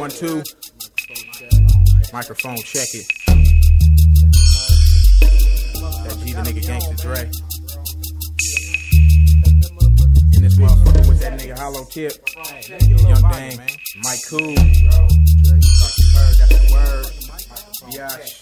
1, 2. Microphone check it. That G the nigga Gangsta Dre. And this motherfucker with that nigga Hollow Tip. Young Dame. Mike Cool. That's the word. Biatch.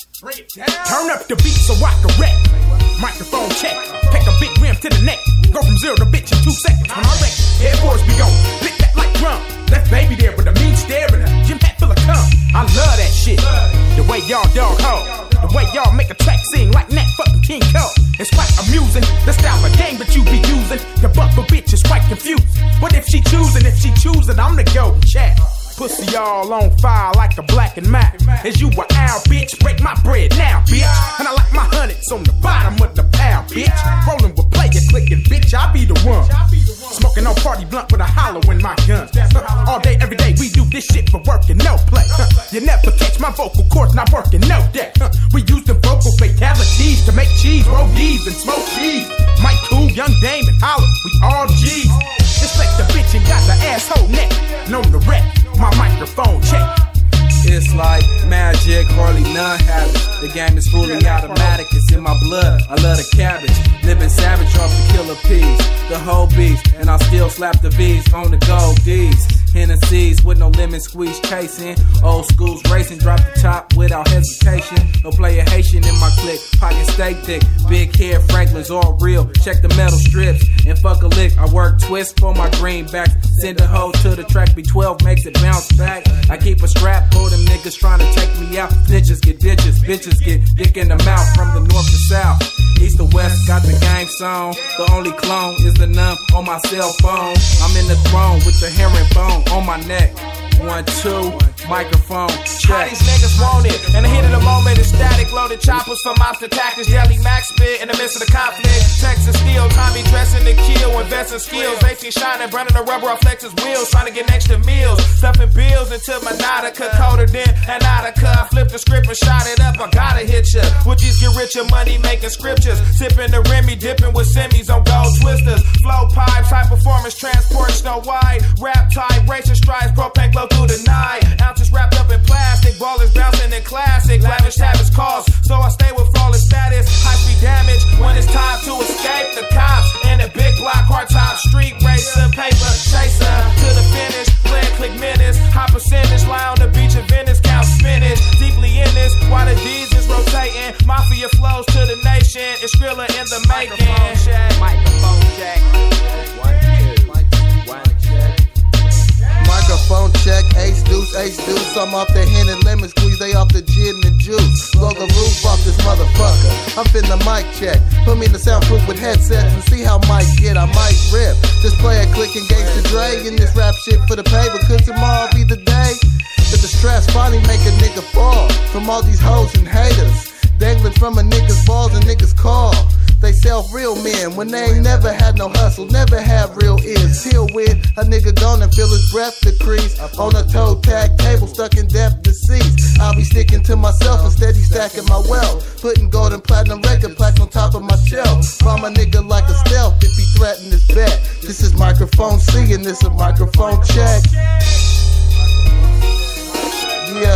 Turn up the beat so I can rap. Microphone check. Take a big rim to the neck. Go from 0 to bitch in 2 seconds. When I wreck, Air Force be gon' lick that like rum. Left baby there with a mean stare and a gym hat full of cum. I love that shit. The way y'all dog hoe. The way y'all make a track sing like Nat fucking King Cole. It's quite amusing. The style of game that you be using. The bump a bitch is quite confused. What if she choosing? If she choosing, I'm the go chat. Pussy all on fire like a black and matte. Is you a owl, bitch? Break my bread now, bitch. And I like my hundreds on the bottom of the pile, bitch. Rolling with player clicking, bitch, I be the one. Smoking on party blunt with a hollow in my gun. All day, every day, we do this shit for work and no play. You never catch my vocal cords not working, no day. We use the vocal fatalities to make cheese, roll D's and smoke cheese. Mike Cool, Young Dame, and Holler, we all G's. Just like the bitch and got the asshole neck. Known the rep, my microphone check. It's like magic, hardly none have it. The game is fully automatic, it's in my blood. I love the cabbage, living savage off the killer peas. The whole beast, and I still slap the V's on the gold D's. Hennessy's with no lemon squeeze chasing. Old schools racing, drop the top without hesitation. No player Haitian in my clique, pocket stay thick. Big hair, Franklin's all real. Check the metal strips and fuck a lick. I work twist for my greenbacks. Send a hoe to the track, B12 makes it bounce back. I keep a strap for them niggas trying to take me out. Snitches get ditches, bitches get dick in the mouth. From the north to south, east to west, got the game song. The only clone is the numb on my cell phone. I'm in the throne with the herringbone on my neck. 1, 2, microphone check. All these niggas want it, and the hit of the moment is static. Loaded choppers from mobster tactics. Daily max spit in the midst of the conflict. Texas steel, Tommy dressing to kill. Invest in skills, they see shining, burning the rubber off Lexus wheels. Trying to get extra meals, stuffing bills into my Nautica. Colder than Antarctica. I flipped the script and shot it up. I gotta hit ya with these get richer money making scriptures. Sipping the Remy, dipping with semis on gold twisters. Flow pipes, high performance transport, snow white. Rap type, racing strides, propane glow through the night. Ounces wrapped up in plastic, ballers bouncing in classic. Lavish habits cause, so I stay with flawless status. High speed damage when it's time to escape the cops. In a big block, hard top, street racer, paper chaser. To the finish, plan, click minutes. High percentage, lie on the beach in Venice, count spinach. Deeply in this, while the D's is rotating. Mafia flows to the nation, it's Skrilla in the making. Microphone check. 1, 2, 1 check. Microphone check, ace deuce. I'm off the hen and lemon squeeze, they off the gin and juice. Blow the roof off this motherfucker. I'm finna mic check. Put me in the soundproof with headsets and see how Mike get. I might rip. This player clicking Gangsta Dre in this rap shit for the pay, but could tomorrow be the day that the stress finally make a nigga fall from all these hoes and haters dangling from a nigga's balls and niggas call. They self real men when they ain't never had no hustle, never have real ears. Till when a nigga gone and feel his breath decrease on a toe tag table stuck in depth deceased. I'll be sticking to myself and steady stacking my wealth, putting gold and platinum record plaques on top of my shelf. Bomb a nigga like a stealth if he threaten his bet. This is microphone C and this a microphone check. Yeah.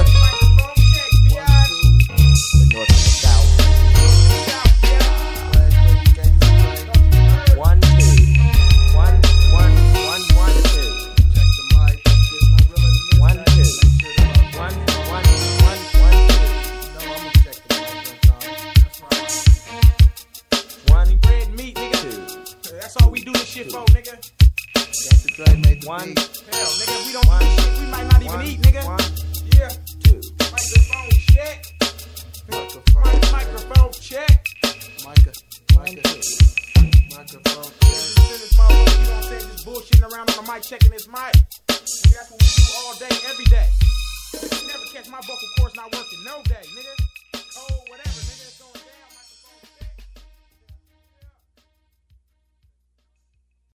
That's all we do this shit for, nigga. Gangsta Dre made the One. beat. Hell, nigga, we don't do this shit. We might not even eat, nigga. Yeah. 2. Microphone check. Microphone check. Microphone check. Send this motherfucker, you don't say this bullshitting around on the mic checking this mic. Nigga, that's what we do all day, every day. You never catch my vocal cords not working no day, nigga.